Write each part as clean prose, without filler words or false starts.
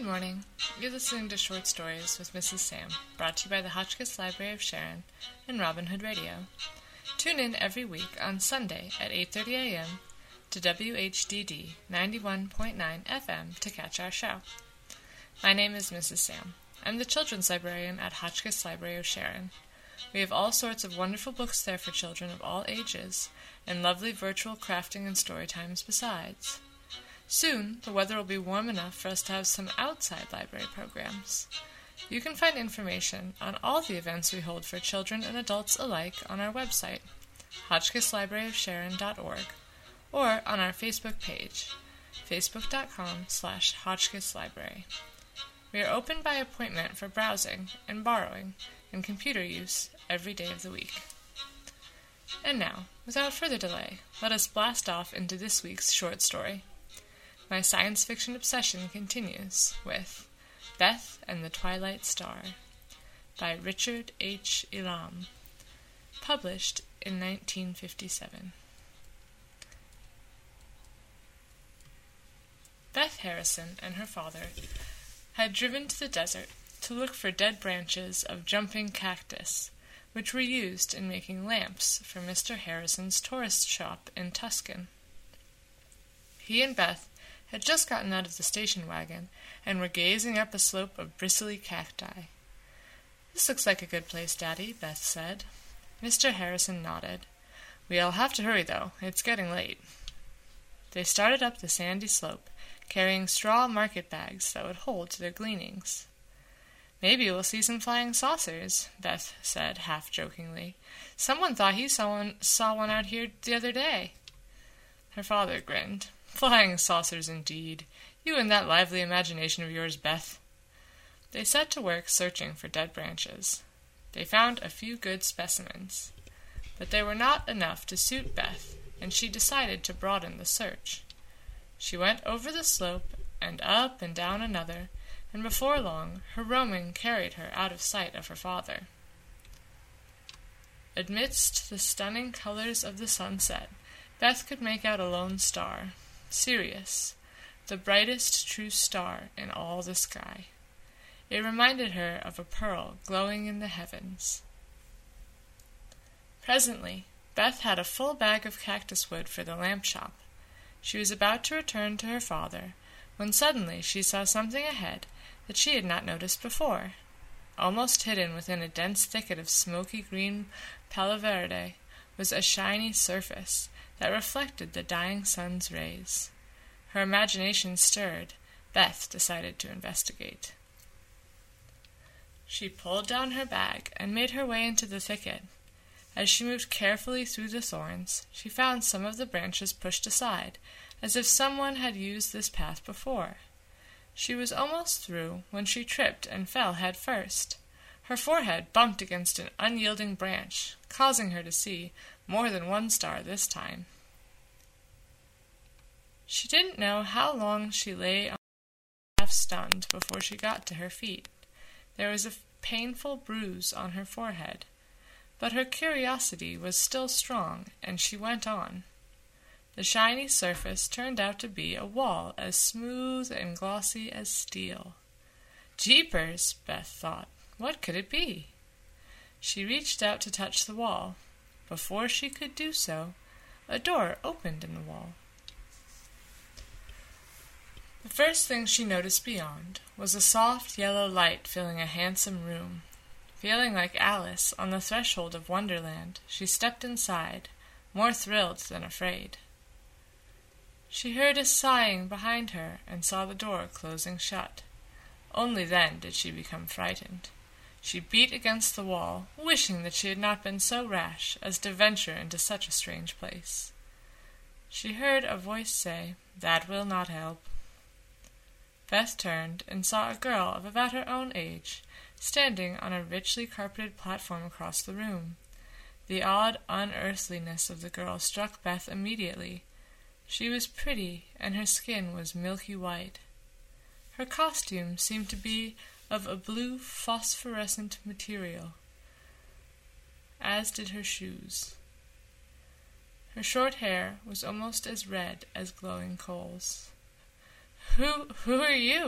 Good morning. You're listening to Short Stories with Mrs. Sam, brought to you by the Hotchkiss Library of Sharon and Robin Hood Radio. Tune in every week on Sunday at 8:30 a.m. to WHDD 91.9 FM to catch our show. My name is Mrs. Sam. I'm the children's librarian at Hotchkiss Library of Sharon. We have all sorts of wonderful books there for children of all ages, and lovely virtual crafting and story times besides. Soon, the weather will be warm enough for us to have some outside library programs. You can find information on all the events we hold for children and adults alike on our website, hotchkisslibraryofsharon.org, or on our Facebook page, facebook.com/hotchkisslibrary. We are open by appointment for browsing and borrowing and computer use every day of the week. And now, without further delay, let us blast off into this week's short story. My science fiction obsession continues with Beth and the Twilight Star by Richard H. Elam, published in 1957. Beth Harrison and her father had driven to the desert to look for dead branches of jumping cactus, which were used in making lamps for Mr. Harrison's tourist shop in Tuscan. He and Beth had just gotten out of the station wagon and were gazing up a slope of bristly cacti. "This looks like a good place, Daddy," Beth said. Mr. Harrison nodded. "We'll have to hurry, though. It's getting late." They started up the sandy slope, carrying straw market bags that would hold to their gleanings. "Maybe we'll see some flying saucers," Beth said, half-jokingly. "Someone thought he saw one out here the other day." Her father grinned. "Flying saucers, indeed. You and that lively imagination of yours, Beth." They set to work searching for dead branches. They found a few good specimens, but they were not enough to suit Beth, and she decided to broaden the search. She went over the slope and up and down another, and before long her roaming carried her out of sight of her father. Amidst the stunning colors of the sunset, Beth could make out a lone star, Sirius, the brightest true star in all the sky. It reminded her of a pearl glowing in the heavens. Presently, Beth had a full bag of cactus wood for the lamp shop. She was about to return to her father, when suddenly she saw something ahead that she had not noticed before. Almost hidden within a dense thicket of smoky green palo verde was a shiny surface that reflected the dying sun's rays. Her imagination stirred. Beth decided to investigate. She pulled down her bag and made her way into the thicket. As she moved carefully through the thorns, she found some of the branches pushed aside, as if someone had used this path before. She was almost through when she tripped and fell head first. Her forehead bumped against an unyielding branch, causing her to see more than one star this time. She didn't know how long she lay on half-stunned before she got to her feet. There was a painful bruise on her forehead, but her curiosity was still strong, and she went on. The shiny surface turned out to be a wall as smooth and glossy as steel. "Jeepers," Beth thought. "What could it be?" She reached out to touch the wall. Before she could do so, a door opened in the wall. The first thing she noticed beyond was a soft yellow light filling a handsome room. Feeling like Alice on the threshold of Wonderland, she stepped inside, more thrilled than afraid. She heard a sighing behind her and saw the door closing shut. Only then did she become frightened. She beat against the wall, wishing that she had not been so rash as to venture into such a strange place. She heard a voice say, "That will not help." Beth turned and saw a girl of about her own age, standing on a richly carpeted platform across the room. The odd unearthliness of the girl struck Beth immediately. She was pretty, and her skin was milky white. Her costume seemed to be of a blue phosphorescent material, as did her shoes. Her short hair was almost as red as glowing coals. Who are you?"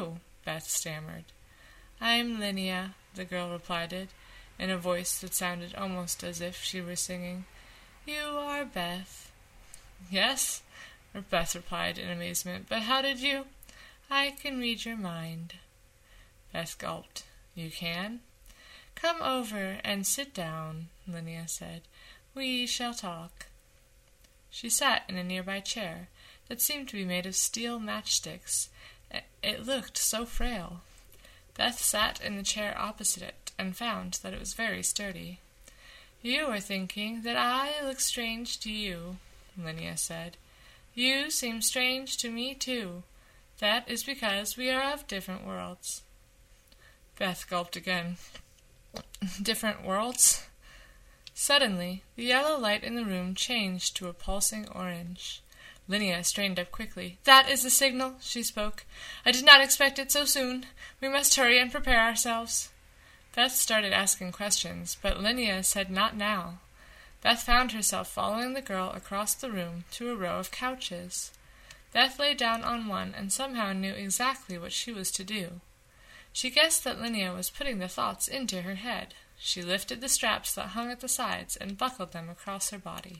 Beth stammered. "I'm Linnea," the girl replied in a voice that sounded almost as if she were singing. "You are Beth." "Yes," Beth replied in amazement, "but how did you—" "I can read your mind." Beth gulped. "You can?" "Come over and sit down," Linnea said. "We shall talk." She sat in a nearby chair that seemed to be made of steel matchsticks. It looked so frail. Beth sat in the chair opposite it and found that it was very sturdy. "You are thinking that I look strange to you," Linnea said. "You seem strange to me, too. That is because we are of different worlds." Beth gulped again. "Different worlds?" Suddenly, the yellow light in the room changed to a pulsing orange. Linnea straightened up quickly. "That is the signal," she spoke. "I did not expect it so soon. We must hurry and prepare ourselves." Beth started asking questions, but Linnea said not now. Beth found herself following the girl across the room to a row of couches. Beth lay down on one and somehow knew exactly what she was to do. She guessed that Linnea was putting the thoughts into her head. She lifted the straps that hung at the sides and buckled them across her body.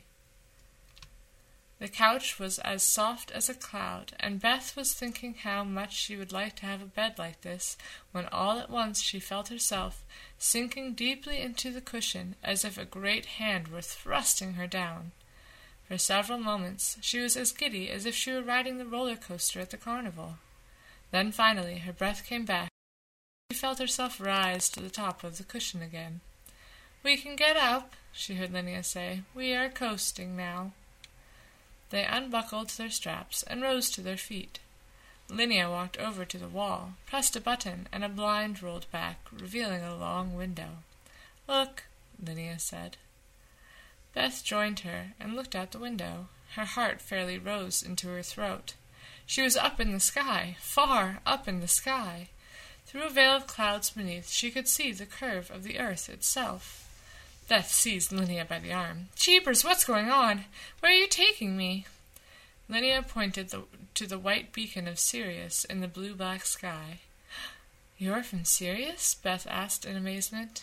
The couch was as soft as a cloud, and Beth was thinking how much she would like to have a bed like this, when all at once she felt herself sinking deeply into the cushion as if a great hand were thrusting her down. For several moments she was as giddy as if she were riding the roller coaster at the carnival. Then finally her breath came back. She felt herself rise to the top of the cushion again. "We can get up," she heard Linnea say. "We are coasting now." They unbuckled their straps and rose to their feet. Linnea walked over to the wall, pressed a button, and a blind rolled back, revealing a long window. "Look," Linnea said. Beth joined her and looked out the window. Her heart fairly rose into her throat. She was up in the sky, far up in the sky. Through a veil of clouds beneath she could see the curve of the earth itself. Beth seized Linnea by the arm. "Jeepers, what's going on? Where are you taking me?" Linnea pointed to the white beacon of Sirius in the blue-black sky. "You're from Sirius?" Beth asked in amazement.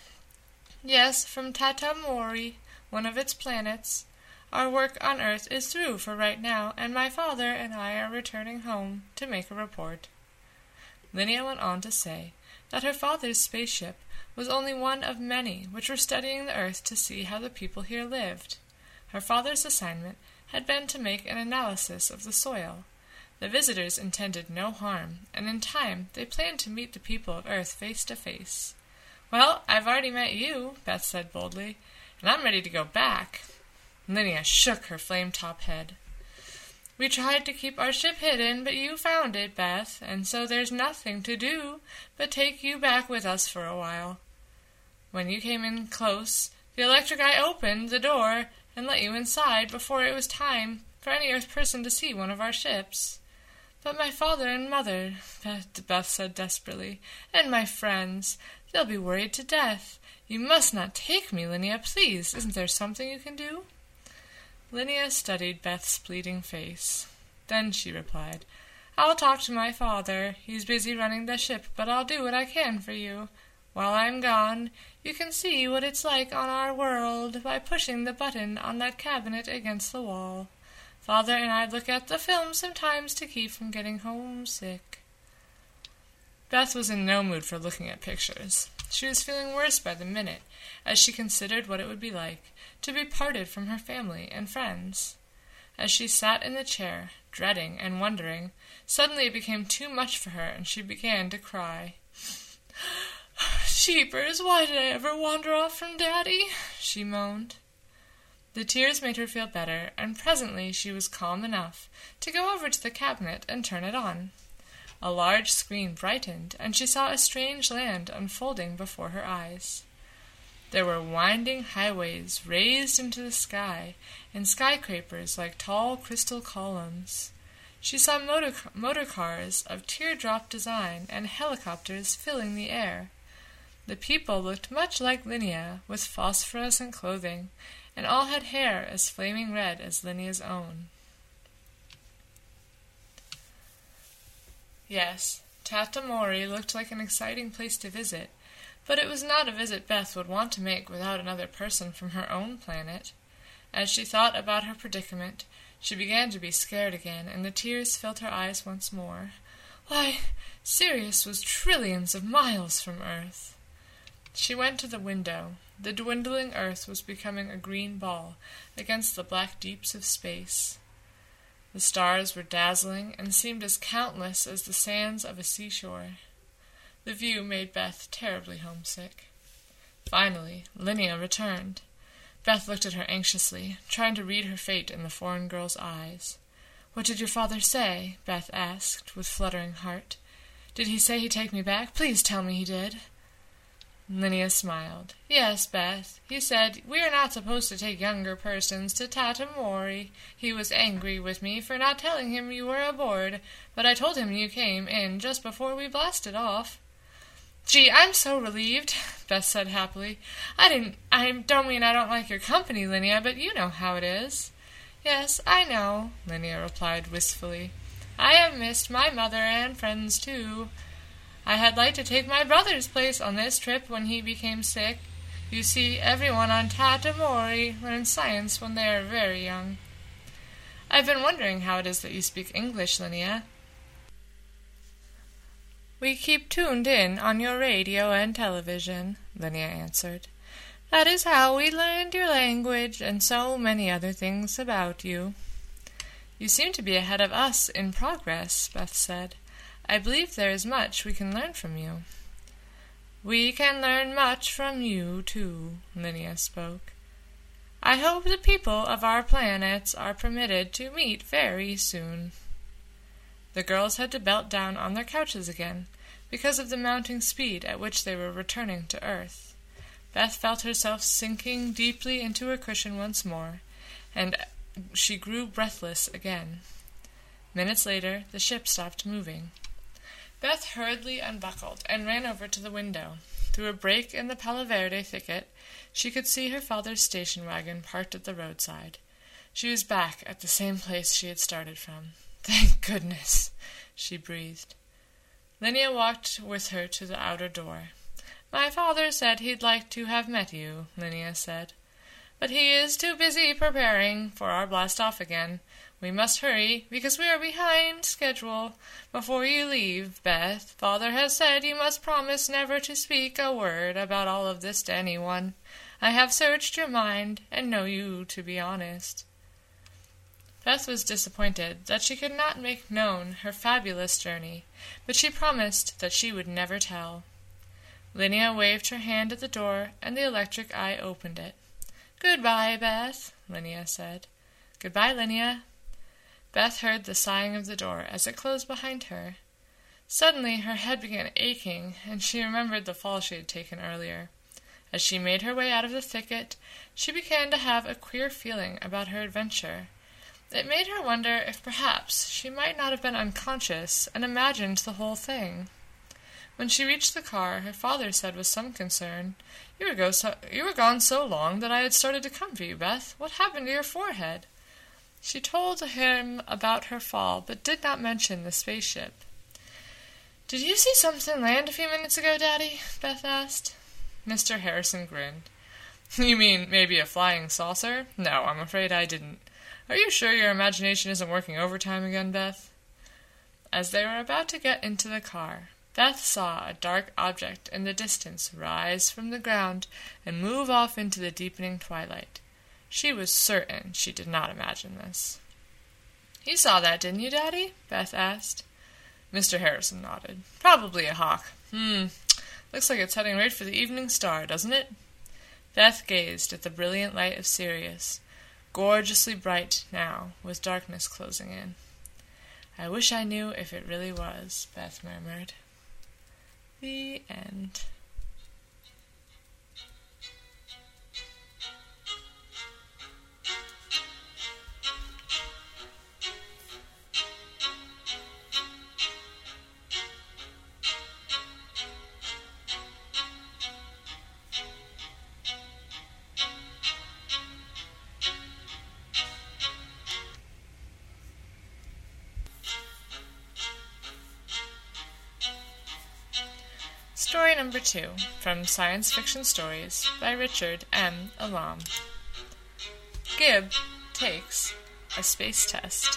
"Yes, from Tata Mori, one of its planets. Our work on Earth is through for right now, and my father and I are returning home to make a report." Linnea went on to say that her father's spaceship was only one of many which were studying the Earth to see how the people here lived. Her father's assignment had been to make an analysis of the soil. The visitors intended no harm, and in time they planned to meet the people of Earth face to face. "Well, I've already met you," Beth said boldly, "and I'm ready to go back." Linnea shook her flame-top head. "We tried to keep our ship hidden, but you found it, Beth, and so there's nothing to do but take you back with us for a while. When you came in close, the electric eye opened the door and let you inside before it was time for any Earth person to see one of our ships. But my father and mother," Beth said desperately, "and my friends, they'll be worried to death. You must not take me, Linnea, please. Isn't there something you can do?" Linnea studied Beth's pleading face. Then she replied, "I'll talk to my father. He's busy running the ship, but I'll do what I can for you. While I'm gone, you can see what it's like on our world by pushing the button on that cabinet against the wall. Father and I look at the film sometimes to keep from getting homesick." Beth was in no mood for looking at pictures. She was feeling worse by the minute as she considered what it would be like to be parted from her family and friends. As she sat in the chair, dreading and wondering, suddenly it became too much for her, and she began to cry. "Jeepers, why did I ever wander off from Daddy?" she moaned. The tears made her feel better, and presently she was calm enough to go over to the cabinet and turn it on. A large screen brightened, and she saw a strange land unfolding before her eyes. There were winding highways raised into the sky, and skyscrapers like tall crystal columns. She saw motor cars of teardrop design and helicopters filling the air. The people looked much like Linnea, with phosphorescent clothing, and all had hair as flaming red as Linnea's own. Yes, Tatamori looked like an exciting place to visit, but it was not a visit Beth would want to make without another person from her own planet. As she thought about her predicament, she began to be scared again, and the tears filled her eyes once more. Why, Sirius was trillions of miles from Earth. She went to the window. The dwindling Earth was becoming a green ball against the black deeps of space. The stars were dazzling and seemed as countless as the sands of a seashore. The view made Beth terribly homesick. Finally, Linnea returned. Beth looked at her anxiously, trying to read her fate in the foreign girl's eyes. "What did your father say?" Beth asked, with fluttering heart. "Did he say he'd take me back? Please tell me he did." Linnea smiled. "Yes, Beth. He said we are not supposed to take younger persons to Tatamori. He was angry with me for not telling him you were aboard, but I told him you came in just before we blasted off." "Gee, I'm so relieved," Beth said happily. I don't mean I don't like your company, Linnea, but you know how it is." "Yes, I know," Linnea replied wistfully. "I have missed my mother and friends, too. I had liked to take my brother's place on this trip when he became sick. You see, everyone on Tatamori learns science when they are very young." "I've been wondering how it is that you speak English, Linnea." "We keep tuned in on your radio and television," Linnea answered. "That is how we learned your language and so many other things about you." "You seem to be ahead of us in progress," Beth said. "I believe there is much we can learn from you." "We can learn much from you, too," Linnea spoke. "I hope the people of our planets are permitted to meet very soon." The girls had to belt down on their couches again, because of the mounting speed at which they were returning to Earth. Beth felt herself sinking deeply into her cushion once more, and she grew breathless again. Minutes later, the ship stopped moving. Beth hurriedly unbuckled and ran over to the window. Through a break in the Palo Verde thicket, she could see her father's station wagon parked at the roadside. She was back at the same place she had started from. "Thank goodness," she breathed. Linnea walked with her to the outer door. "My father said he'd like to have met you," Linnea said. "But he is too busy preparing for our blast-off again. We must hurry, because we are behind schedule. Before you leave, Beth, Father has said you must promise never to speak a word about all of this to anyone. I have searched your mind, and know you to be honest." Beth was disappointed that she could not make known her fabulous journey, but she promised that she would never tell. Linnea waved her hand at the door, and the electric eye opened it. "Goodbye, Beth," Linnea said. "Goodbye, Linnea." Beth heard the sighing of the door as it closed behind her. Suddenly her head began aching, and she remembered the fall she had taken earlier. As she made her way out of the thicket, she began to have a queer feeling about her adventure. It made her wonder if perhaps she might not have been unconscious and imagined the whole thing. When she reached the car, her father said with some concern, You were gone so long that I had started to come for you, Beth. What happened to your forehead?" She told him about her fall, but did not mention the spaceship. "Did you see something land a few minutes ago, Daddy?" Beth asked. Mr. Harrison grinned. "You mean maybe a flying saucer? No, I'm afraid I didn't. Are you sure your imagination isn't working overtime again, Beth?" As they were about to get into the car, Beth saw a dark object in the distance rise from the ground and move off into the deepening twilight. She was certain she did not imagine this. "You saw that, didn't you, Daddy?" Beth asked. Mr. Harrison nodded. "Probably a hawk. Looks like it's heading right for the evening star, doesn't it?" Beth gazed at the brilliant light of Sirius, gorgeously bright now, with darkness closing in. "I wish I knew if it really was," Beth murmured. The end. Story number 2 from Science Fiction Stories by Richard M. Elam. Gib takes a space test.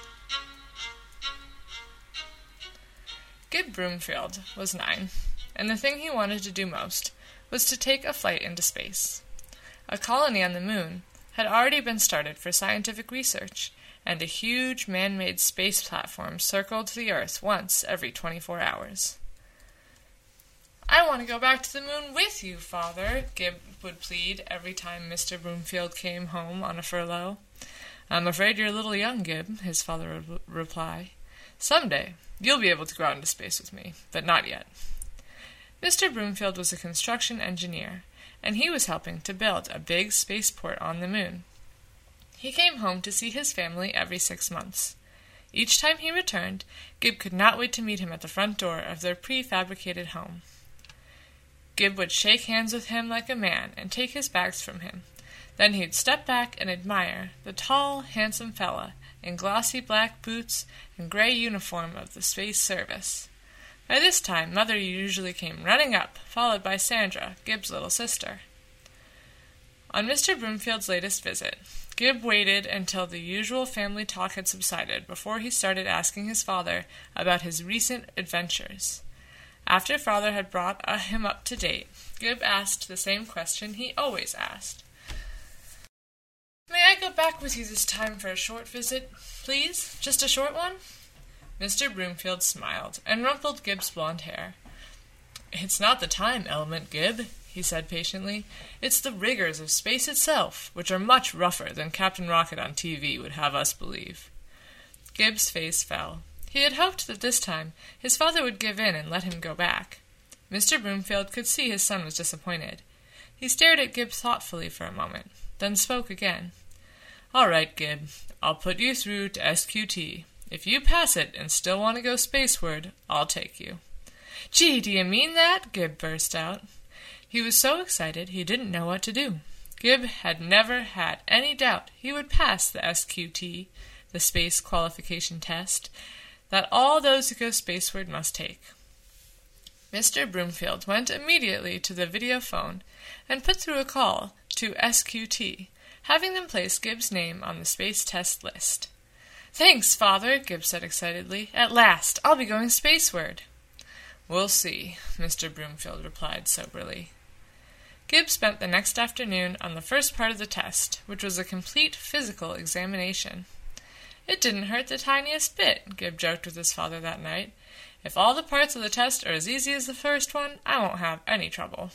Gib Broomfield was 9, and the thing he wanted to do most was to take a flight into space. A colony on the moon had already been started for scientific research, and a huge man-made space platform circled the Earth once every 24 hours. "I want to go back to the moon with you, Father," Gib would plead every time Mr. Broomfield came home on a furlough. "I'm afraid you're a little young, Gib," his father would reply. "Someday you'll be able to go out into space with me, but not yet." Mr. Broomfield was a construction engineer, and he was helping to build a big spaceport on the moon. He came home to see his family every 6 months. Each time he returned, Gib could not wait to meet him at the front door of their prefabricated home. Gib would shake hands with him like a man and take his bags from him. Then he'd step back and admire the tall, handsome fella in glossy black boots and gray uniform of the space service. By this time, Mother usually came running up, followed by Sandra, Gib's little sister. On Mr. Broomfield's latest visit, Gib waited until the usual family talk had subsided before he started asking his father about his recent adventures. After Father had brought him up to date, Gib asked the same question he always asked. "May I go back with you this time for a short visit, please? Just a short one?" Mr. Broomfield smiled and rumpled Gib's blonde hair. "It's not the time element, Gib," he said patiently. "It's the rigors of space itself, which are much rougher than Captain Rocket on TV would have us believe." Gib's face fell. He had hoped that this time his father would give in and let him go back. Mr. Broomfield could see his son was disappointed. He stared at Gib thoughtfully for a moment, then spoke again. "All right, Gib, I'll put you through to SQT. If you pass it and still want to go spaceward, I'll take you." "Gee, do you mean that?" Gib burst out. He was so excited he didn't know what to do. Gib had never had any doubt he would pass the SQT, the Space Qualification Test, that all those who go spaceward must take. Mr. Broomfield went immediately to the video phone and put through a call to SQT, having them place Gib's name on the space test list. "Thanks, Father," Gib said excitedly. "At last! I'll be going spaceward." "We'll see," Mr. Broomfield replied soberly. Gib spent the next afternoon on the first part of the test, which was a complete physical examination. "It didn't hurt the tiniest bit," Gib joked with his father that night. "If all the parts of the test are as easy as the first one, I won't have any trouble."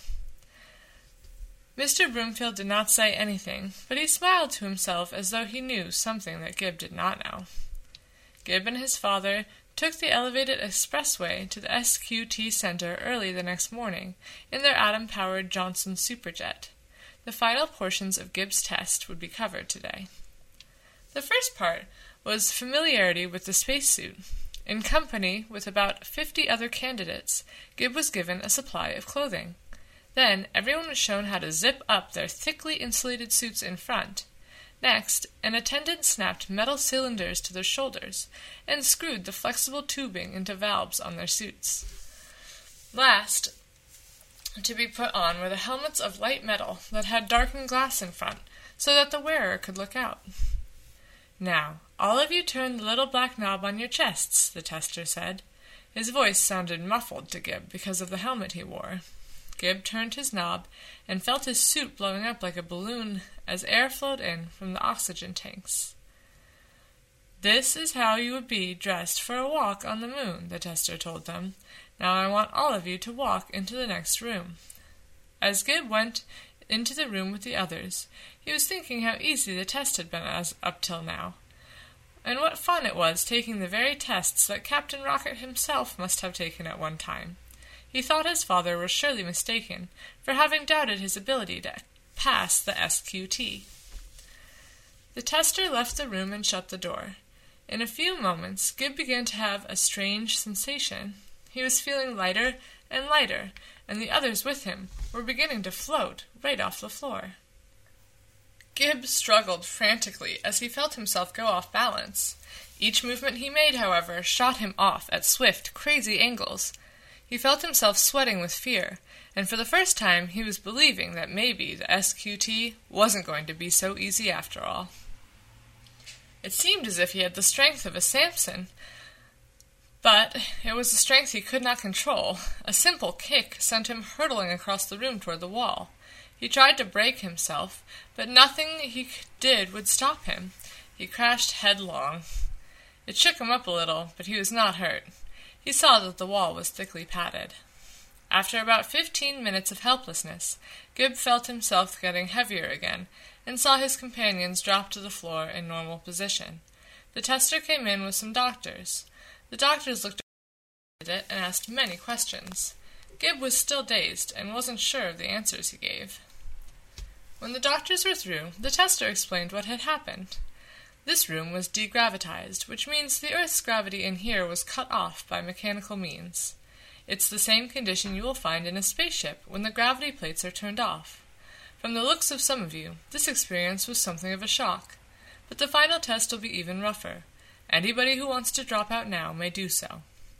Mr. Broomfield did not say anything, but he smiled to himself as though he knew something that Gib did not know. Gib and his father took the elevated expressway to the SQT Center early the next morning in their atom-powered Johnson Superjet. The final portions of Gib's test would be covered today. The first part was familiarity with the spacesuit. In company with about 50 other candidates, Gib was given a supply of clothing. Then everyone was shown how to zip up their thickly insulated suits in front. Next, an attendant snapped metal cylinders to their shoulders and screwed the flexible tubing into valves on their suits. Last to be put on were the helmets of light metal that had darkened glass in front, so that the wearer could look out. "Now, all of you turn the little black knob on your chests," the tester said. His voice sounded muffled to Gib because of the helmet he wore. Gib turned his knob and felt his suit blowing up like a balloon as air flowed in from the oxygen tanks. "This is how you would be dressed for a walk on the moon," the tester told them. "Now I want all of you to walk into the next room." As Gib went into the room with the others, he was thinking how easy the test had been up till now, and what fun it was taking the very tests that Captain Rocket himself must have taken at one time. He thought his father was surely mistaken for having doubted his ability to pass the SQT. The tester left the room and shut the door. In a few moments, Gib began to have a strange sensation. He was feeling lighter and lighter, and the others with him were beginning to float right off the floor. Gib struggled frantically as he felt himself go off balance. Each movement he made, however, shot him off at swift, crazy angles. He He felt himself sweating with fear, and for the first time he was believing that maybe the SQT wasn't going to be so easy after all. It seemed as if he had the strength of a Samson, but it was a strength he could not control. A simple kick sent him hurtling across the room toward the wall. He tried to brake himself, but nothing he did would stop him. He crashed headlong. It shook him up a little, but he was not hurt. He saw that the wall was thickly padded. After about 15 minutes of helplessness, Gib felt himself getting heavier again, and saw his companions drop to the floor in normal position. The tester came in with some doctors. The doctors looked at it and asked many questions. Gib was still dazed and wasn't sure of the answers he gave. When the doctors were through, the tester explained what had happened. This room was degravitized, which means the Earth's gravity in here was cut off by mechanical means. It's the same condition you will find in a spaceship when the gravity plates are turned off. From the looks of some of you, this experience was something of a shock, but the final test will be even rougher. Anybody who wants to drop out now may do so.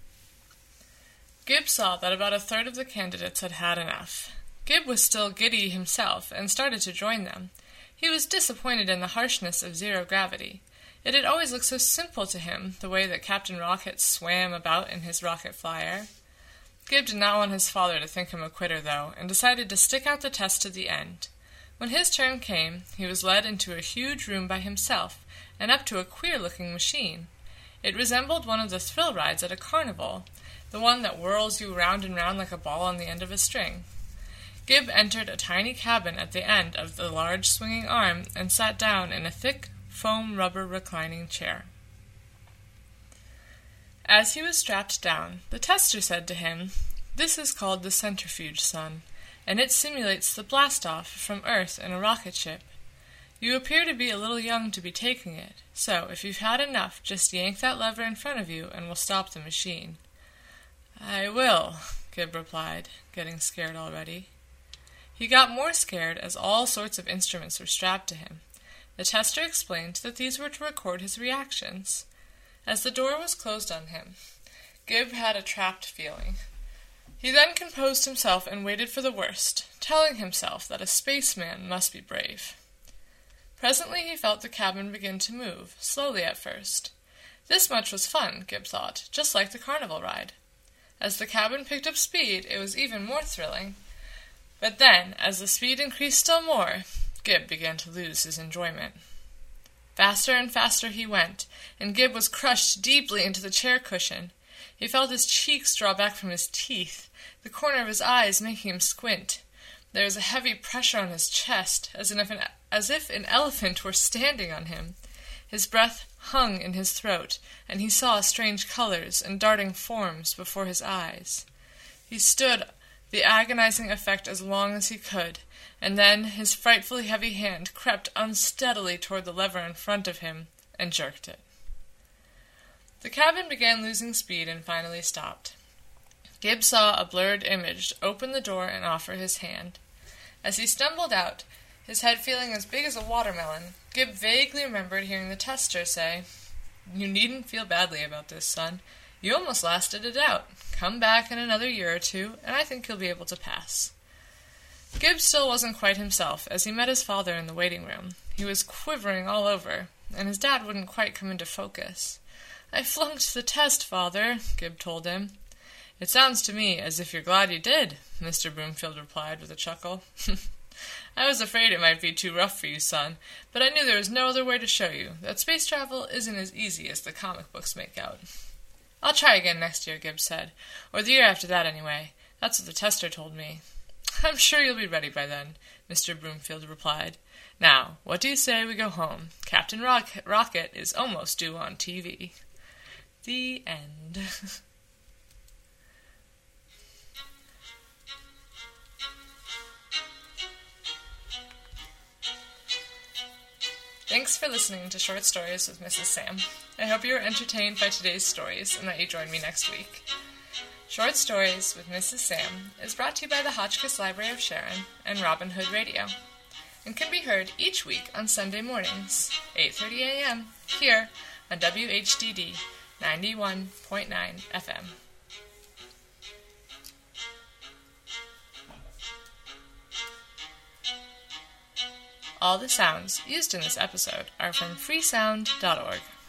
Gib saw that about a third of the candidates had had enough. Gib was still giddy himself and started to join them. He was disappointed in the harshness of zero gravity. It had always looked so simple to him, the way that Captain Rocket swam about in his rocket flyer. Gib did not want his father to think him a quitter, though, and decided to stick out the test to the end. When his turn came, he was led into a huge room by himself, and up to a queer-looking machine. It resembled one of the thrill rides at a carnival, the one that whirls you round and round like a ball on the end of a string. Gib entered a tiny cabin at the end of the large swinging arm and sat down in a thick, foam rubber reclining chair. As he was strapped down, the tester said to him, "This is called the centrifuge, son, and it simulates the blast-off from Earth in a rocket ship. You appear to be a little young to be taking it, so if you've had enough, just yank that lever in front of you and we'll stop the machine." "I will," Gib replied, getting scared already. He got more scared as all sorts of instruments were strapped to him. The tester explained that these were to record his reactions. As the door was closed on him, Gib had a trapped feeling. He then composed himself and waited for the worst, telling himself that a spaceman must be brave. Presently he felt the cabin begin to move, slowly at first. This much was fun, Gib thought, just like the carnival ride. As the cabin picked up speed, it was even more thrilling. But then, as the speed increased still more, Gib began to lose his enjoyment. Faster and faster he went, and Gib was crushed deeply into the chair cushion. He felt his cheeks draw back from his teeth, the corner of his eyes making him squint. There was a heavy pressure on his chest, as if an elephant were standing on him. His breath hung in his throat, and he saw strange colors and darting forms before his eyes. He stood the agonizing effect as long as he could, and then his frightfully heavy hand crept unsteadily toward the lever in front of him and jerked it. The cabin began losing speed and finally stopped. Gib saw a blurred image open the door and offer his hand. As he stumbled out, his head feeling as big as a watermelon, Gib vaguely remembered hearing the tester say, "You needn't feel badly about this, son. You almost lasted it out. Come back in another year or two, and I think you'll be able to pass." Gib still wasn't quite himself as he met his father in the waiting room. He was quivering all over, and his dad wouldn't quite come into focus. "I flunked the test, Father," Gib told him. "It sounds to me as if you're glad you did," Mr. Broomfield replied with a chuckle. "I was afraid it might be too rough for you, son, but I knew there was no other way to show you that space travel isn't as easy as the comic books make out." "I'll try again next year," Gib said. "Or the year after that, anyway. That's what the tester told me." "I'm sure you'll be ready by then," Mr. Broomfield replied. "Now, what do you say we go home? Captain Rocket is almost due on TV." The end. Thanks for listening to Short Stories with Mrs. Sam. I hope you were entertained by today's stories and that you join me next week. Short Stories with Mrs. Sam is brought to you by the Hotchkiss Library of Sharon and Robin Hood Radio, and can be heard each week on Sunday mornings, 8:30 a.m., here on WHDD 91.9 FM. All the sounds used in this episode are from freesound.org.